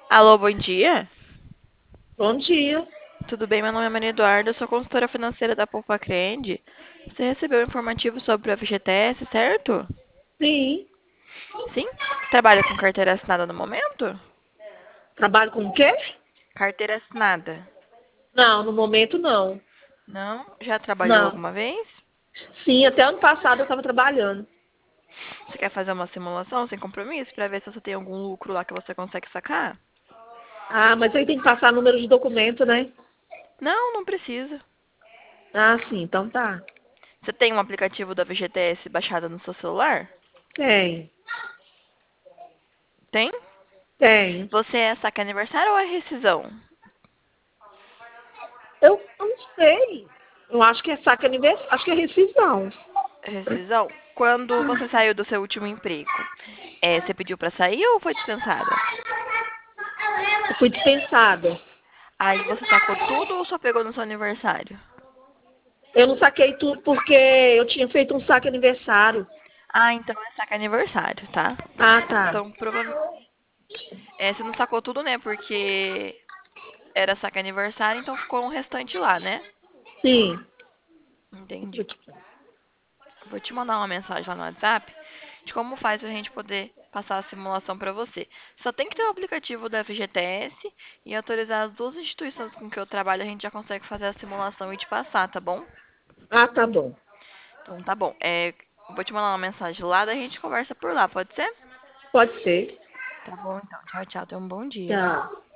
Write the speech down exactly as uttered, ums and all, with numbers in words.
Alô, bom dia. Bom dia. Tudo bem? Meu nome é Maria Eduarda, eu sou consultora financeira da Poupa Crende. Você recebeu um informativo sobre o F G T S, certo? Sim. Sim? Trabalha com carteira assinada no momento? Trabalho com o quê? Carteira assinada. Não, no momento não. Não? Já trabalhou Não. alguma vez? Sim, até ano passado eu estava trabalhando. Você quer fazer uma simulação sem compromisso para ver se você tem algum lucro lá que você consegue sacar? Ah, mas aí tem que passar número de documento, né? Não, não precisa. Ah, sim, então tá. Você tem um aplicativo da F G T S baixado no seu celular? Tem. Tem? Tem. Você é saque aniversário ou é rescisão? Eu não sei. Eu acho que é saque aniversário. Acho que é rescisão. Rescisão? Quando você saiu do seu último emprego, é, você pediu pra sair ou foi dispensada? Eu fui dispensada. Aí você sacou tudo ou só pegou no seu aniversário? Eu não saquei tudo porque eu tinha feito um saque aniversário. Ah, então é saque aniversário, tá? Ah, tá. Então, provavelmente. É, você não sacou tudo, né? Porque era saque aniversário, então ficou um restante lá, né? Sim. Entendi. Vou te mandar uma mensagem lá no WhatsApp de como faz pra gente poder passar a simulação pra você. Só tem que ter o aplicativo da F G T S e autorizar as duas instituições com que eu trabalho, a gente já consegue fazer a simulação e te passar, tá bom? Ah, tá bom. Então tá bom. É, vou te mandar uma mensagem lá, daí a gente conversa por lá, pode ser? Pode ser. Tá bom, então. Tchau, tchau. Tenha um bom dia. Tchau.